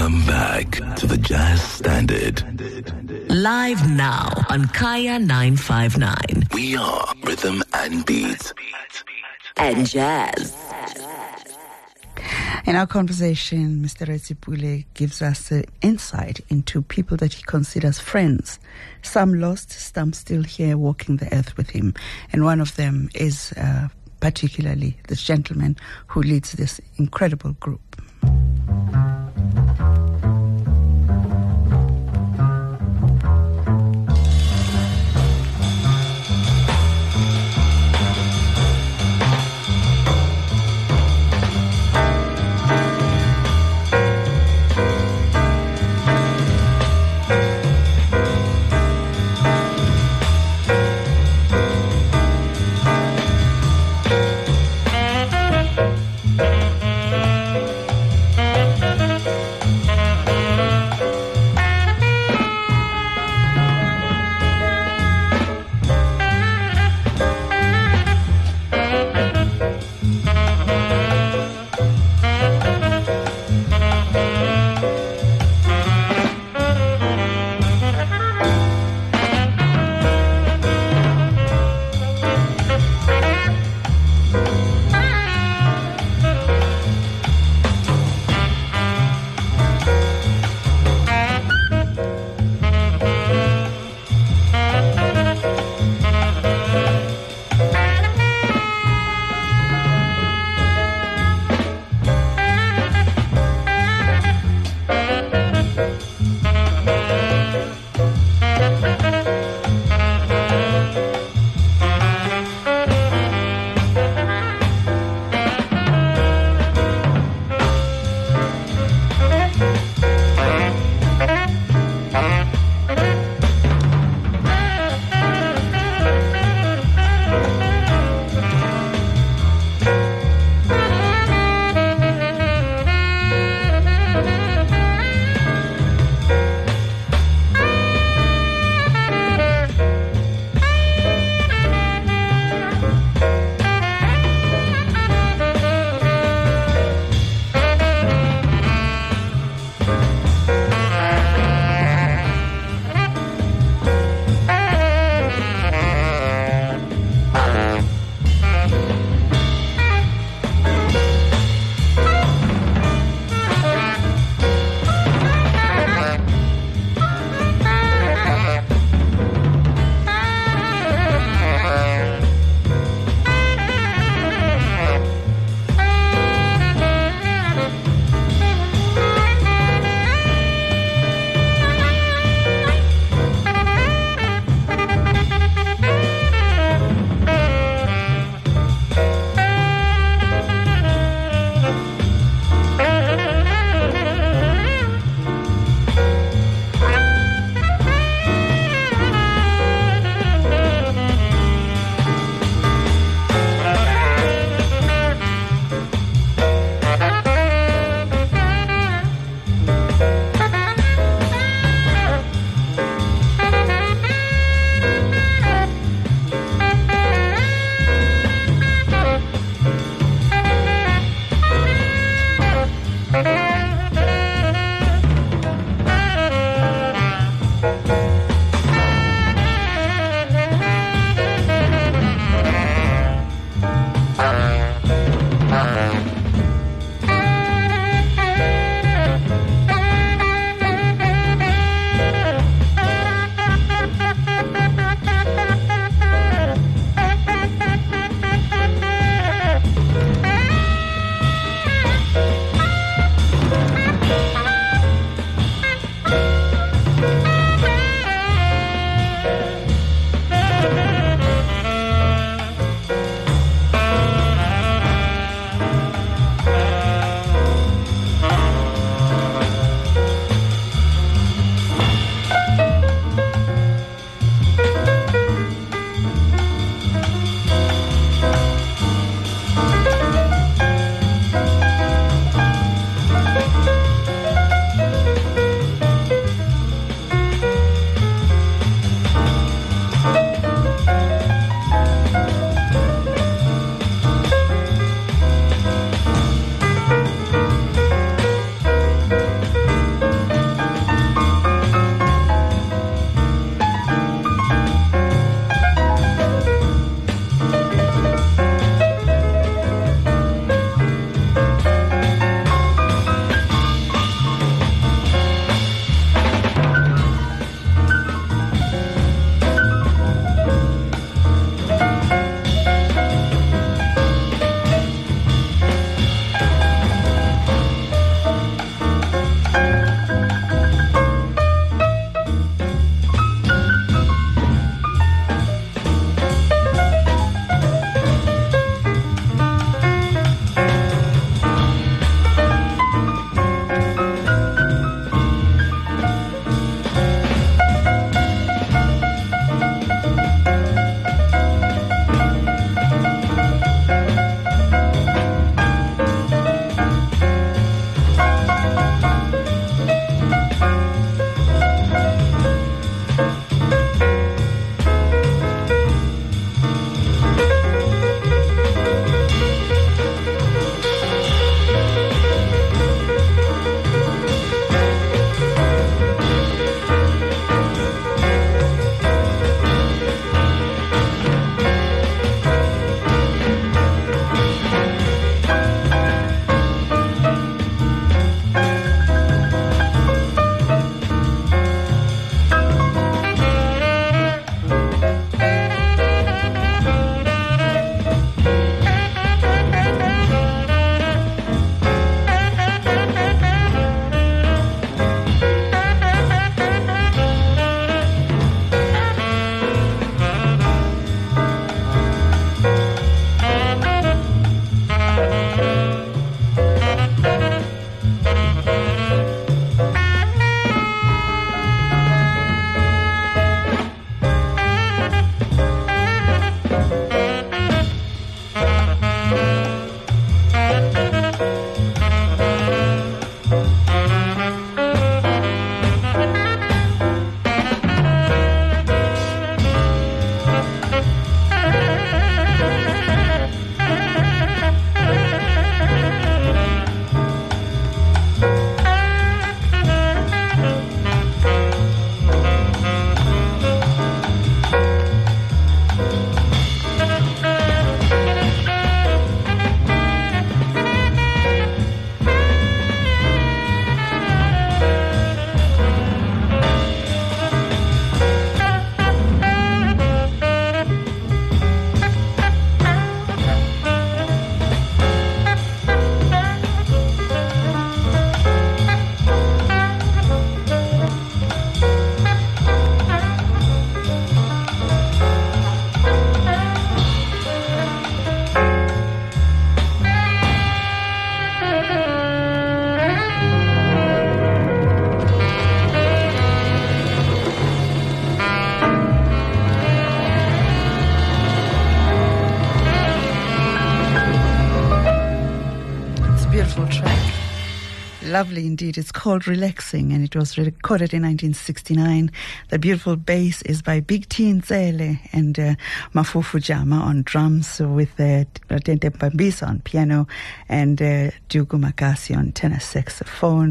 Welcome back to the Jazz Standard. Live now on Kaya 959. We are Rhythm and Beats. And Jazz. In our conversation, Mr. Retsipule gives us insight into people that he considers friends. Some lost, some still here walking the earth with him. And one of them is particularly this gentleman who leads this incredible group. Lovely indeed. It's called Relaxing, and it was recorded in 1969. The beautiful bass is by Big T Ntsele and Mafufu Jama on drums, with Ratente Pambisa on piano and Dugu Makasi on tenor saxophone.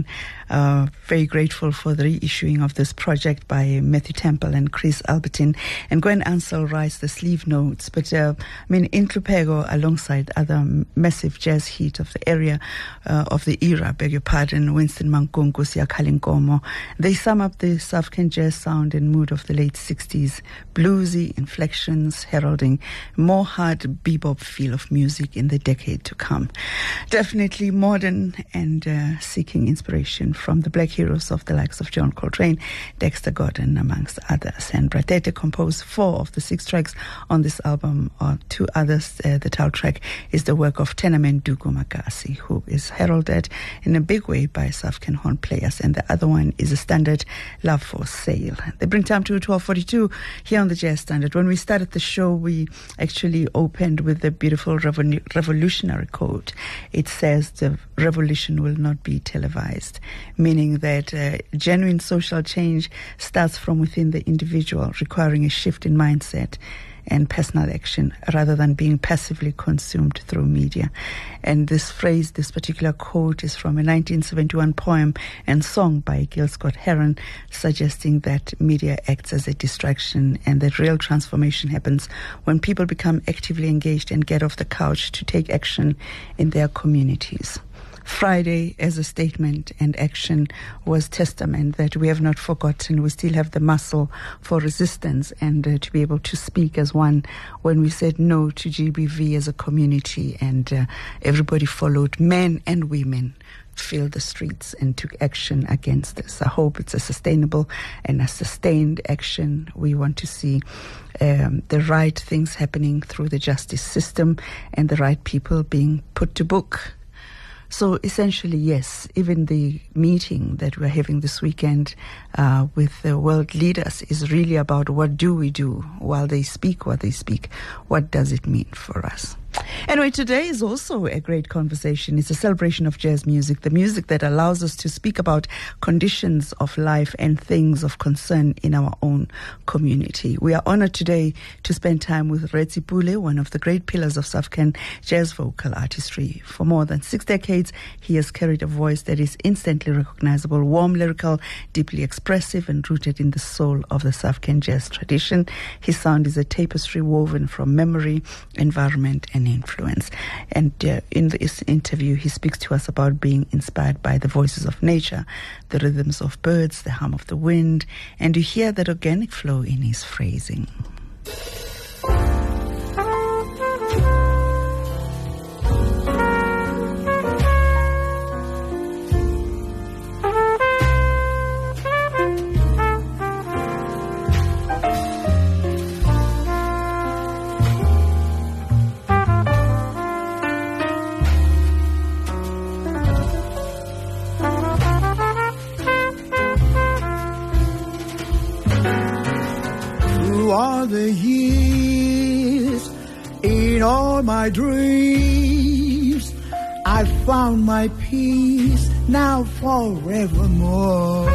Very grateful for the reissuing of this project by Matthew Temple and Chris Albertine. And Gwen Ansell writes the sleeve notes. But in Tlupego, alongside other massive jazz heat of the area, of the era, beg your pardon, Winston Mankunku, Siakali Nkomo, they sum up the South African jazz sound and mood of the late 60s. Bluesy inflections heralding more hard bebop feel of music in the decade to come. Definitely modern and seeking inspiration from the black heroes of the likes of John Coltrane, Dexter Gordon, amongst others. And Bratete composed 4 of the 6 tracks on this album, or 2 others. The title track is the work of Tenorman Dugu Makasi, who is heralded in a big way by South African horn players, and the other one is a standard, Love for Sale. They bring time to 12:42 here on the Jazz Standard. When we started the show, we actually opened with the beautiful revolutionary quote. It says the revolution will not be televised, meaning that genuine social change starts from within the individual, requiring a shift in mindset and personal action rather than being passively consumed through media. And this phrase, this particular quote, is from a 1971 poem and song by Gil Scott-Heron, suggesting that media acts as a distraction and that real transformation happens when people become actively engaged and get off the couch to take action in their communities. Friday, as a statement and action, was testament that we have not forgotten. We still have the muscle for resistance and to be able to speak as one when we said no to GBV as a community, and everybody followed. Men and women filled the streets and took action against this. I hope it's a sustainable and a sustained action. We want to see the right things happening through the justice system and the right people being put to book. So essentially, yes, even the meeting that we're having this weekend with the world leaders is really about what do we do while they speak what they speak. What does it mean for us? Anyway, today is also a great conversation. It's a celebration of jazz music, the music that allows us to speak about conditions of life and things of concern in our own community. We are honored today to spend time with Retsi Pule, one of the great pillars of South African jazz vocal artistry. For more than 6 decades, he has carried a voice that is instantly recognizable, warm, lyrical, deeply expressive, and rooted in the soul of the South African jazz tradition. His sound is a tapestry woven from memory, environment, and influence. And in this interview, he speaks to us about being inspired by the voices of nature, the rhythms of birds, the hum of the wind, and you hear that organic flow in his phrasing. All the years, in all my dreams, I found my peace now forevermore.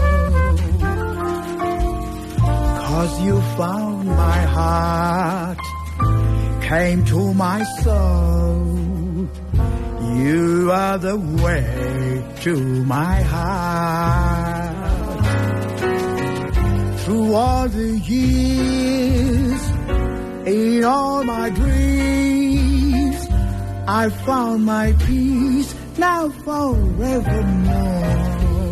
'Cause you found my heart, came to my soul. You are the way to my heart. Through all the years, in all my dreams, I found my peace now forevermore.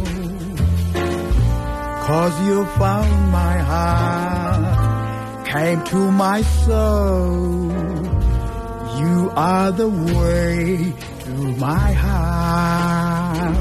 'Cause you found my heart, came to my soul. You are the way to my heart.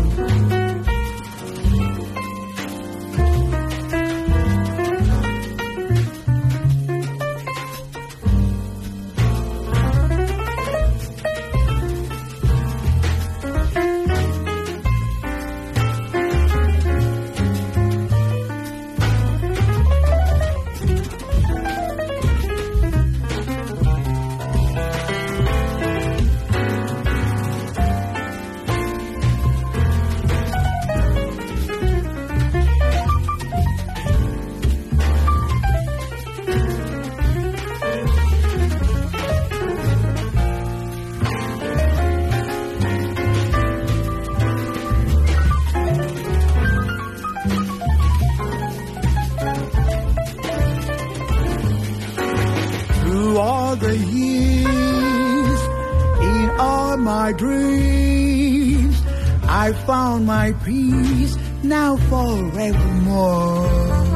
I found my peace now forevermore.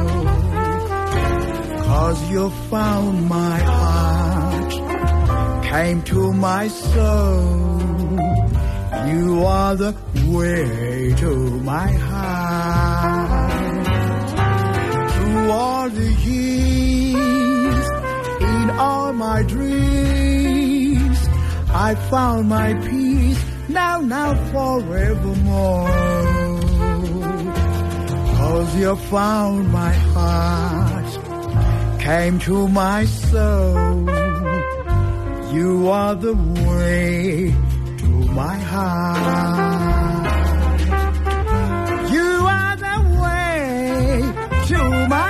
'Cause you found my heart, came to my soul. You are the way to my heart. Through all the years, in all my dreams, I found my peace now forevermore. 'Cause you found my heart, came to my soul. You are the way to my heart. You are the way to my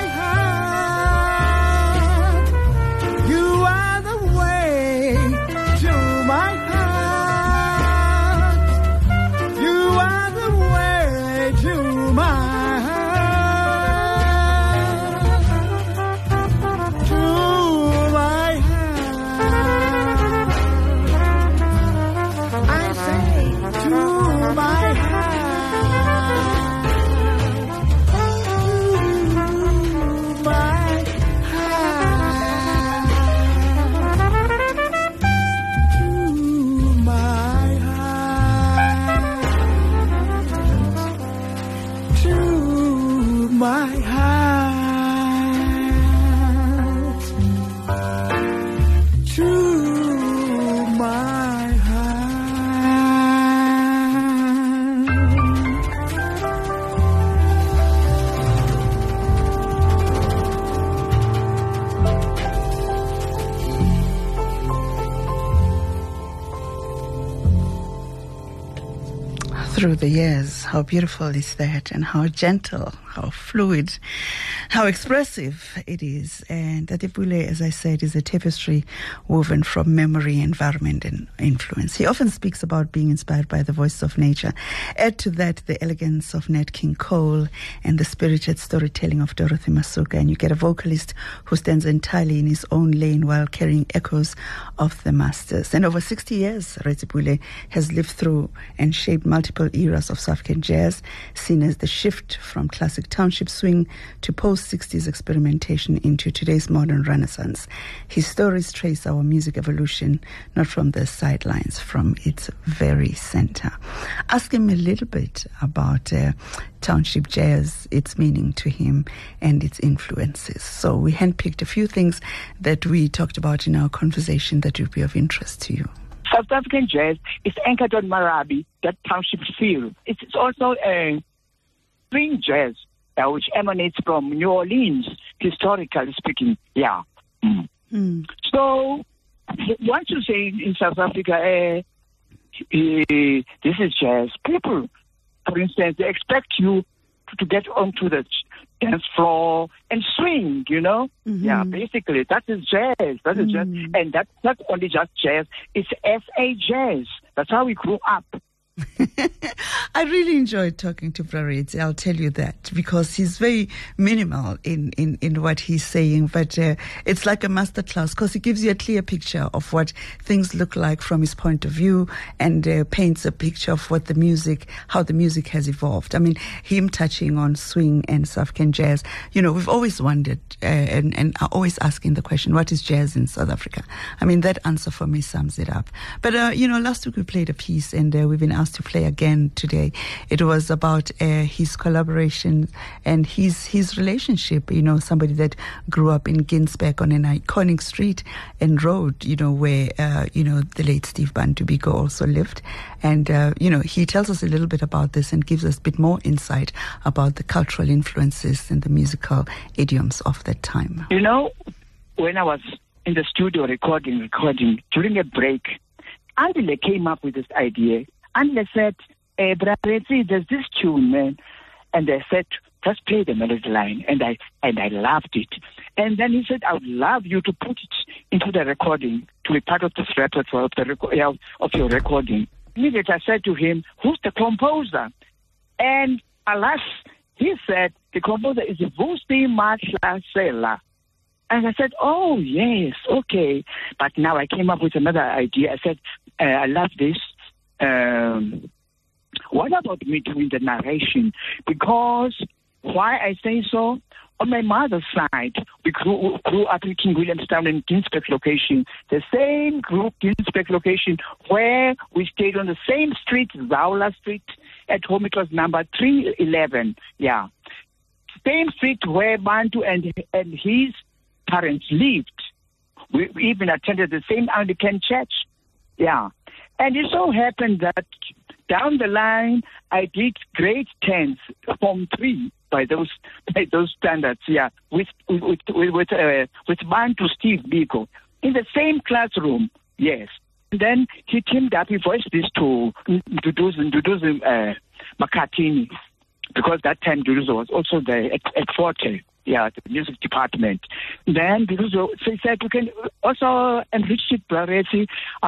heart. You are the way to my heart. You are the way to my through the years. How beautiful is that, and how gentle, how fluid, how expressive it is. And Tatipule, as I said, is a tapestry woven from memory, environment, and influence. He often speaks about being inspired by the voice of nature. Add to that the elegance of Nat King Cole and the spirited storytelling of Dorothy Masuka, and you get a vocalist who stands entirely in his own lane while carrying echoes of the masters. And over 60 years, Ratsipule has lived through and shaped multiple eras of South African jazz, seen as the shift from classic township swing to post-60s experimentation into today's modern renaissance. His stories trace our music evolution, not from the sidelines, from its very center. Ask him a little bit about township jazz, its meaning to him, and its influences. So we handpicked a few things that we talked about in our conversation that would be of interest to you. South African jazz is anchored on Marabi, that township feel. It's also a swing jazz, which emanates from New Orleans, historically speaking. Yeah. So, once you say in South Africa, this is jazz, people, for instance, they expect you to get onto the dance floor and swing, you know? Mm-hmm. Yeah, basically, that is jazz. That is jazz. And that's not only just jazz, it's SA jazz. That's how we grew up. I really enjoyed talking to Brarezi, I'll tell you that, because he's very minimal in what he's saying, but it's like a masterclass, because he gives you a clear picture of what things look like from his point of view, and paints a picture of what the music, how the music has evolved. I mean, him touching on swing and South African jazz, you know, we've always wondered and are always asking the question, what is jazz in South Africa? I mean, that answer for me sums it up. But, you know, last week we played a piece, and we've been asked to play again today. It was about his collaboration and his relationship, you know, somebody that grew up in Ginsberg on an iconic street and road, you know, where, you know, the late Steve Bantu Biko also lived. And, you know, he tells us a little bit about this and gives us a bit more insight about the cultural influences and the musical idioms of that time. You know, when I was in the studio recording, during a break, Andile came up with this idea. Andile said, Brarezi, there's this tune, man. And I said, just play the melody line. And I loved it. And then he said, I would love you to put it into the recording, to be part of this repertoire of your recording. Immediately I said to him, who's the composer? And alas, he said, the composer is Vusi Mahlasela. And I said, oh, yes, okay. But now I came up with another idea. I said, I love this. What about me doing the narration? Because why I say so? On my mother's side, we grew up in King Williamstown and Ginsberg location, the same group, Ginsberg location, where we stayed on the same street, Zaula Street. At home it was number 311, yeah. Same street where Bantu and his parents lived. We even attended the same Anglican church, yeah. And it so happened that down the line, I did grade 10s, Form 3, by those standards, yeah, with Bantu Steve Biko in the same classroom, yes. And then he teamed up, he voiced this to Duduzi Makatini, because that time Duduzi was also there at Forte, yeah, the music department. Then Duduzi said, "You can also enrich it, Braresi.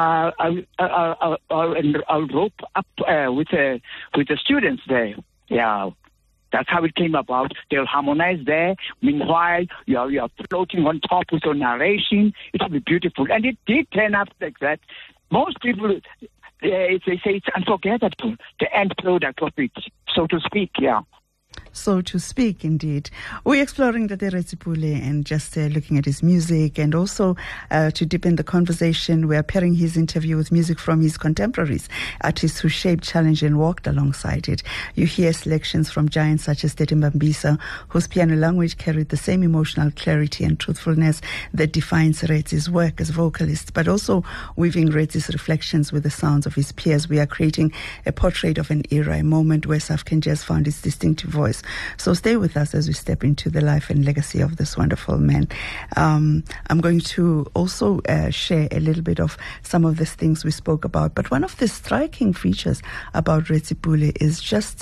I'll rope up with the students there, yeah." That's how it came about. They'll harmonize there. Meanwhile, you are floating on top with your narration. It will be beautiful. And it did turn up like that. Most people, they say it's unforgettable, the end product of it, so to speak, yeah. So to speak, indeed. We're exploring Daderetsi Pule and just looking at his music, and also to deepen the conversation, we are pairing his interview with music from his contemporaries, artists who shaped, challenged and walked alongside it. You hear selections from giants such as Tete Mbambisa, whose piano language carried the same emotional clarity and truthfulness that defines Retsi's work as vocalist, but also weaving Retsi's reflections with the sounds of his peers. We are creating a portrait of an era, a moment where South African jazz found its distinctive voice. So stay with us as we step into the life and legacy of this wonderful man. I'm going to also share a little bit of some of these things we spoke about. But one of the striking features about Retsi Pule is just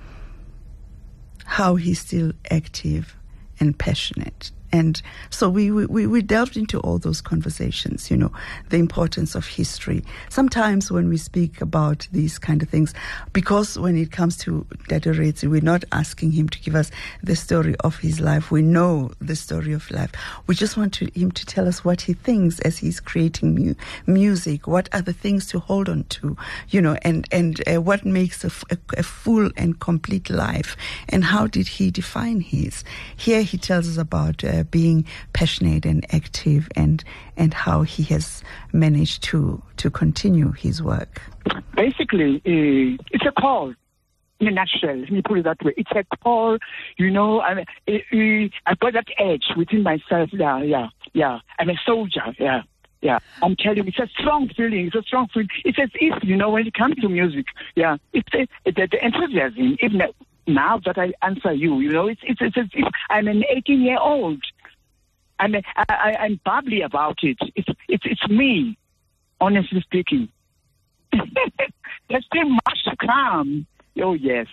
how he's still active and passionate. And so we delved into all those conversations, you know, the importance of history. Sometimes when we speak about these kind of things, because when it comes to Daderetsi, we're not asking him to give us the story of his life. We know the story of life. We just want him to tell us what he thinks as he's creating music. What are the things to hold on to, you know, and what makes a full and complete life, and how did he define his? Here he tells us about being passionate and active, and how he has managed to continue his work. Basically, it's a call. In a nutshell, let me put it that way. It's a call, you know. I've got that edge within myself. Yeah. I'm a soldier. Yeah. I'm telling you, it's a strong feeling. It's as if, you know, when it comes to music, yeah, it's the enthusiasm. Even now that I answer you, you know, it's as if I'm an 18-year-old. I'm bubbly about it. It's me, honestly speaking. There's still much to come. Oh, yes.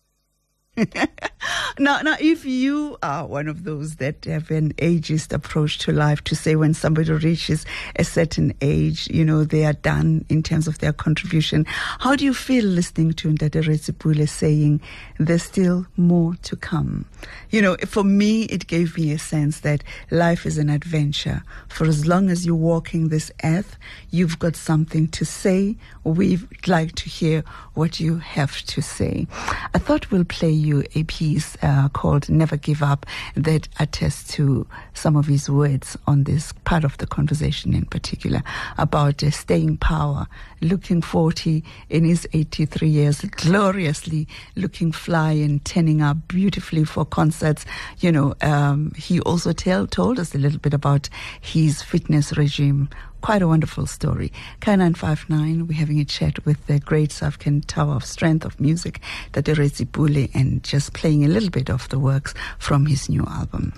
Now, if you are one of those that have an ageist approach to life, to say when somebody reaches a certain age, you know, they are done in terms of their contribution, how do you feel listening to Daderetsi Pule saying there's still more to come? You know, for me, it gave me a sense that life is an adventure. For as long as you're walking this earth, you've got something to say. We'd like to hear what you have to say. I thought we'll play you a piece called Never Give Up that attests to some of his words on this part of the conversation in particular about staying power, looking 40 in his 83 years, gloriously looking fly and turning up beautifully for concerts. You know, he also told us a little bit about his fitness regime. Quite a wonderful story. K959, we're having a chat with the great South African Tower of Strength of Music, Daderetsi Pule, and just playing a little bit of the works from his new album.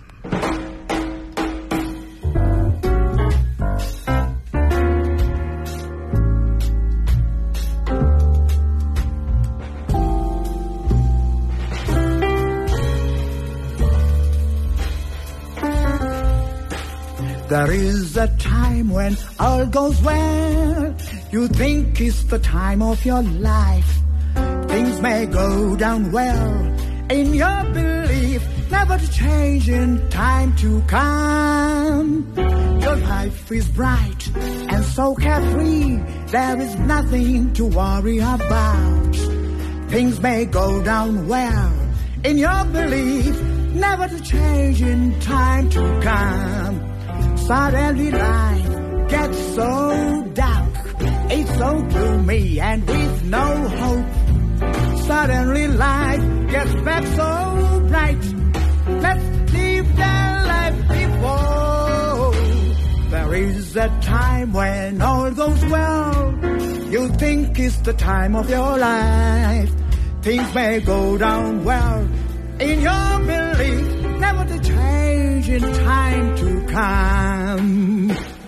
There is a time when all goes well. You think it's the time of your life. Things may go down well in your belief, never to change in time to come. Your life is bright and so carefree. There is nothing to worry about. things may go down well. In your belief, never to change in time to come. Suddenly life gets so dark, it's so gloomy and with no hope. Suddenly life gets back so bright. Let's live the life before. There is a time when all goes well. You think it's the time of your life. Things may go down well. In your belief, never to change in time to come.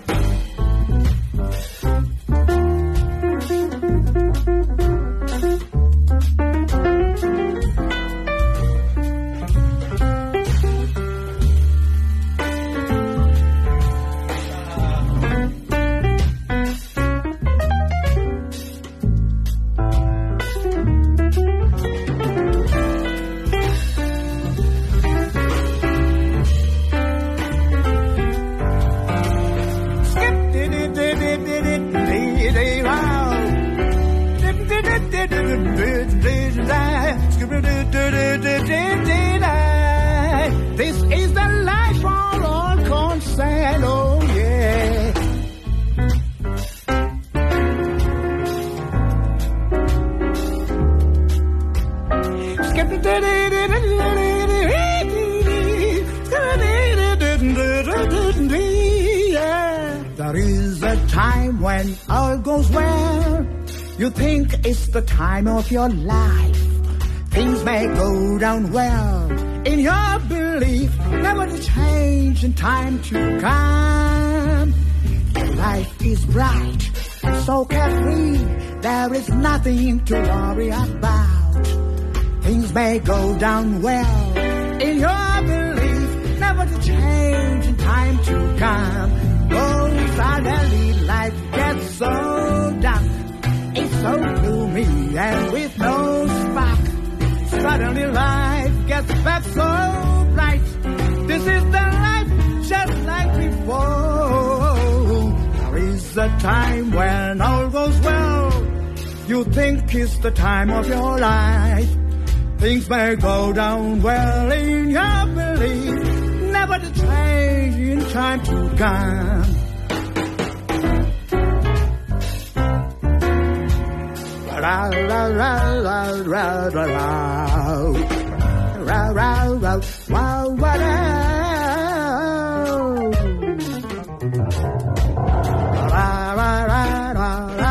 This is the life for all concerned, oh yeah. There is a time when all goes well. You think it's the time of your life. Things may go down well. In your belief, never to change in time to come. Life is bright, so carefree. There is nothing to worry about. Things may go down well. In your belief, never to change in time to come. Oh, suddenly life gets so dark. It's so gloomy and with no spark. Suddenly life gets back so bright. This is the life just like before. There is a time when all goes well. You think it's the time of your life. Things may go down well in your belief. Never to change in time to come. Ra ra ra ra ra ra ra ra ra wow wow ra ra ra ra ra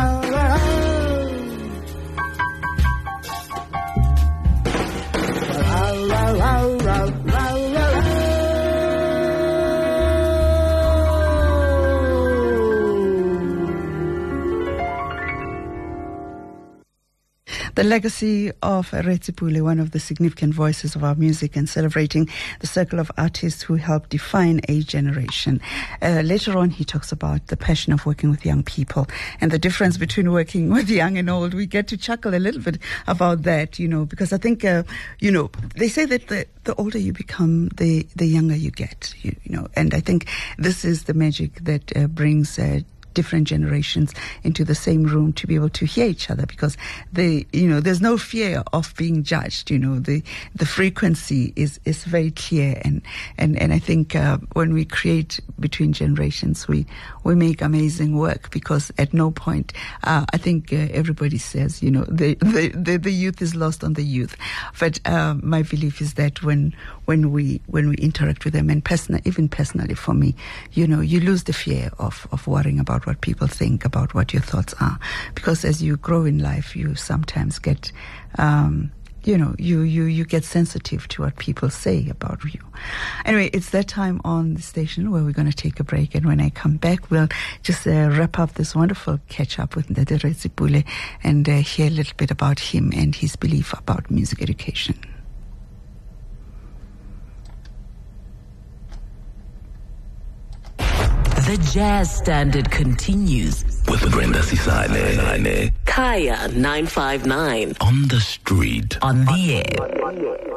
The legacy of Retsi Pule, one of the significant voices of our music, and celebrating the circle of artists who helped define a generation. Later on, he talks about the passion of working with young people and the difference between working with young and old. We get to chuckle a little bit about that, because I think, they say that the older you become, the younger you get, and I think this is the magic that brings different generations into the same room to be able to hear each other, because there's no fear of being judged. The frequency is very clear, and I think when we create between generations, we make amazing work, because at no point I think everybody says the youth is lost on the youth, but my belief is that when we interact with them, and even personally for me, you lose the fear of worrying about what people think, about what your thoughts are, because as you grow in life, you sometimes get you get sensitive to what people say about you. Anyway, it's that time on the station where we're going to take a break, and when I come back, we'll just wrap up this wonderful catch-up with Ndade Retsi Pule and hear a little bit about him and his belief about music education. The Jazz Standard continues with Brenda Sisane. Kaya 959. On the street. On the air.